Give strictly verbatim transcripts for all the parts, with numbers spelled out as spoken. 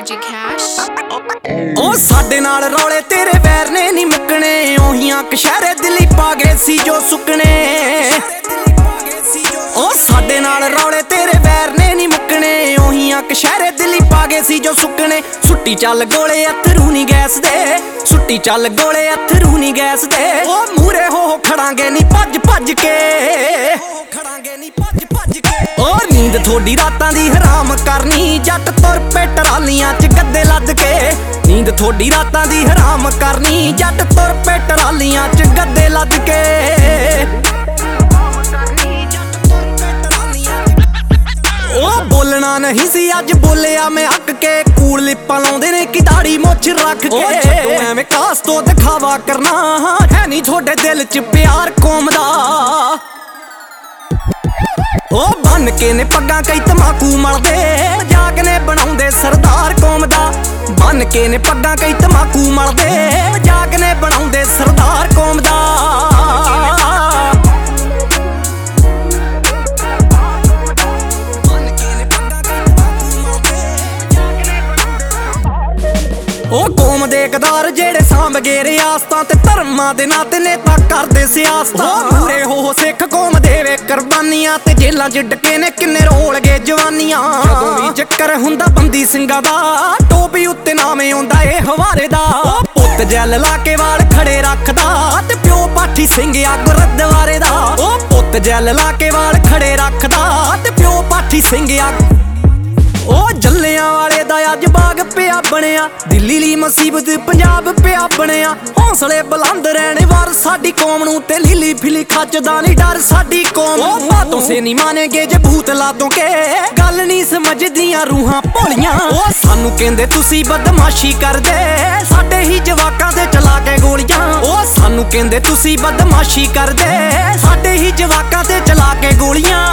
R J Cash। ਉਹ ਸਾਡੇ ਨਾਲ ਰੌਲੇ ਤੇਰੇ ਵੈਰ ਨੇ ਨਹੀਂ ਮੁੱਕਣੇ, ਉਹੀਆਂ ਕਸ਼ਹਿਰੇ ਦਿੱਲੀ ਪਾ ਗਏ ਸੀ ਜੋ ਸੁੱਕਣੇ। ਉਹ ਸਾਡੇ ਨਾਲ ਰੌਲੇ ਤੇਰੇ ਵੈਰ ਨੇ ਨਹੀਂ ਮੁੱਕਣੇ, ਉਹੀਆਂ ਕਸ਼ਹਿਰੇ ਦਿੱਲੀ ਪਾ ਗਏ ਸੀ ਜੋ ਸੁੱਕਣੇ। ਸੁੱਟੀ ਚੱਲ ਗੋਲੇ ਅਥਰੂ ਨੀ ਗੈਸ ਦੇ, ਸੁੱਟੀ ਚੱਲ ਗੋਲੇ ਅਥਰੂ ਨੀ ਗੈਸ ਦੇ। ਉਹ ਮੂਰੇ ਹੋ ਖੜਾਂਗੇ ਨੀ ਭੱਜ ਭੱਜ ਕੇ, ਖੜਾਂਗੇ ਨੀ ਭੱਜ ਭੱਜ ਕੇ। ਉਹ ਨੀਂਦ ਥੋੜੀ ਰਾਤਾਂ ਦੀ ਹਰਾਮ ਕਰਨੀ, ਜੱਟ ਤੁਰ ਪੇ ਟਰਾਲੀਆਂ ਚ ਗੱਦੇ ਲੱਦ ਕੇ। ਨੀਂਦ ਥੋੜੀ ਰਾਤਾਂ ਦੀ ਹਰਾਮ ਕਰਨੀ, ਜੱਟ ਤੁਰ ਪੇ ਟਰਾਲੀਆਂ ਚ ਗੱਦੇ ਲੱਦ ਕੇ। ਉਹ ਬੋਲਣਾ ਨਹੀਂ ਸੀ ਅੱਜ ਬੋਲਿਆ ਮੈਂ ਹੱਕ ਕੇ, ਕੂੜ ਲਿਪਾਂ ਲਾਉਂਦੇ ਨੇ ਕਿ ਦਾੜੀ ਮੁੱਛ ਰੱਖ ਕੇ। ਐਵੇਂ ਕਾਸ ਤੋਂ ਦਿਖਾਵਾ ਕਰਨਾ ਹੈ ਨਹੀਂ ਤੁਹਾਡੇ ਦਿਲ ਚ ਪਿਆਰ ਕੌਮ ਦਾ। ਉਹ ਬੰਨ ਕੇ ਨੇ ਪੱਗਾਂ ਕਈ ਤਮਾਕੂ ਮਲਦੇ, ਮਜ਼ਾਕ ਨੇ ਬਣਾਉਂਦੇ ਸਰਦਾਰ ਕੌਮ ਦਾ। ਬੰਨ ਕੇ ਨੇ ਪੱਗਾਂ ਕਈ ਤਮਾਕੂ ਮਲਦੇ, ਮਜ਼ਾਕ ਨੇ ਬਣਾਉਂਦੇ ਸਰਦਾਰ ਕੌਮ ਦਾ। ਉਹ ਕੌਮ ਦੇ ਗਦਾਰ ਜਿਹੜੇ ਸਾਂਭ ਗਏ ਰਿਆਸਤਾਂ ਤੇ ਧਰਮਾਂ ਦੇ ਨਾਂ ਤੇ ਨੇਤਾ ਕਰਦੇ ਸਿਆਸਤਾਂ। ਮੂਰੇ ਹੋ ਸਿੱਖ ਕੌਮ ਦੇਵੇ ਕੁਰਬਾਨੀਆਂ ਤੇ ਜੇਲਾਂ ਚ ਡਕੇ ਨੇ ਕਿੰਨੇ ਰੋਲ ਗਏ ਜਵਾਨੀਆਂ। ਜਦੋਂ ਵੀ ਚੱਕਰ ਹੁੰਦਾ ਬੰਦੀ ਸਿੰਘਾਂ ਦਾ, ਟੋਪੀ ਉੱਤੇ ਨਾਵੇਂ ਆਉਂਦਾ ਏ ਹਵਾਰੇ ਦਾ। ਉਹ ਪੁੱਤ ਜੈਲ ਲਾ ਕੇ ਵਾਲ ਖੜੇ ਰੱਖਦਾ ਤੇ ਪਿਓ ਪਾਠੀ ਸਿੰਘ ਆ ਗੁਰਦੁਆਰੇ ਦਾ। ਉਹ ਪੁੱਤ ਜੈਲ ਲਾ ਕੇ ਵਾਲ ਖੜੇ ਰੱਖਦਾ ਤੇ ਪਿਓ ਪਾਠੀ ਸਿੰਘ ਆ। ਉਹ ਜੱਲਿਆਂ ਵਾਲੇ ਦਾ ਅੱਜ ਬਾਗ ਪਿਆ ਬਣਿਆ, ਦਿੱਲੀ ਲਈ ਮੁਸੀਬਤ ਪੰਜਾਬ ਪਿਆ ਬਣਿਆ। ਹੌਸਲੇ ਬੁਲੰਦ ਰਹਿਣੇ ਵਾਰ ਸਾਡੀ ਕੌਮ ਨੂੰ, ਤੇ ਲੀਲੀ ਫਿਲੀ ਖੱਚਦਾ ਨਹੀਂ ਡਰ ਸਾਡੀ ਕੌਮ ਨੂੰ। ਉਹ ਬਾਤੋਂ ਸੇ ਨਹੀਂ ਮਾਨੇਗੇ ਜੇ ਭੂਤ ਲਾਦੋਂ ਕੇ, ਗੱਲ ਨਹੀਂ ਸਮਝਦੀਆਂ ਰੂਹਾਂ ਭੋਲੀਆਂ। ਉਹ ਸਾਨੂੰ ਕਹਿੰਦੇ ਤੁਸੀਂ ਬਦਮਾਸ਼ੀ ਕਰਦੇ, ਸਾਡੇ ਹੀ ਜਵਾਕਾਂ ਤੇ ਚਲਾ ਕੇ ਗੋਲੀਆਂ। ਉਹ ਸਾਨੂੰ ਕਹਿੰਦੇ ਤੁਸੀਂ ਬਦਮਾਸ਼ੀ ਕਰਦੇ, ਸਾਡੇ ਹੀ ਜਵਾਕਾਂ ਤੇ ਚਲਾ ਕੇ ਗੋਲੀਆਂ।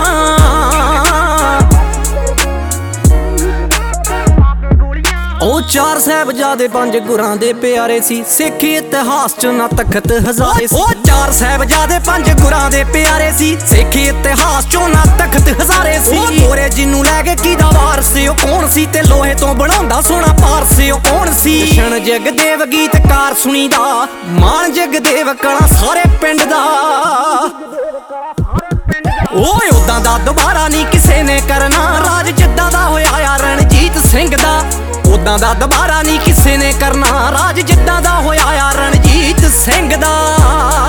ਉਹ ਚਾਰ ਸਾਹਿਬਜ਼ਾਦੇ ਪੰਜ ਗੁਰਾਂ ਦੇ ਪਿਆਰੇ ਸੀ, ਸਿੱਖੀ ਇਤਿਹਾਸ ਚ ਨਾ ਤਖਤ ਹਜ਼ਾਰੇ ਸੀ। ਉਹ ਚਾਰ ਸਾਹਿਬਜ਼ਾਦੇ ਪੰਜ ਗੁਰਾਂ ਦੇ ਪਿਆਰੇ ਸੀ, ਸਿੱਖੀ ਇਤਿਹਾਸ ਚੋਂ ਨਾ ਤਖਤ ਹਜ਼ਾਰੇ ਸੀ। ਉਹ ਗੋਰੇ ਜਿਹਨੂੰ ਲੈ ਕੇ ਕਿਹਦਾ ਵਾਰਸ ਉਹ ਕੌਣ ਸੀ, ਤੇ ਲੋਹੇ ਤੋਂ ਬਣਾਉਂਦਾ ਸੋਨਾ ਪਾਰਸ ਉਹ ਕੌਣ ਸੀ। ਜਸ਼ਨ ਜਗਦੇਵ ਗੀਤਕਾਰ ਸੁਣੀਦਾ, ਮਾਣ ਜਗਦੇਵ ਕਲਾ ਸਾਰੇ ਪਿੰਡ ਦਾ। ਓਏ ਉਦਾਂ ਦਾ ਦੁਬਾਰਾ ਨਹੀਂ ਕਿਸੇ ਨੇ ਕਰਨਾ, ਰਾਜ ਜਿੱਦਾਂ ਦਾ ਹੋਇਆ ਆ ਰਣਜੀਤ ਸਿੰਘ ਦਾ। ਉਦਾਂ ਦਾ ਦੁਬਾਰਾ ਨਹੀਂ ਕਿਸੇ ਨੇ ਕਰਨਾ, ਰਾਜ ਜਿੱਦਾਂ ਦਾ ਹੋਇਆ ਆ ਰਣਜੀਤ ਸਿੰਘ ਦਾ।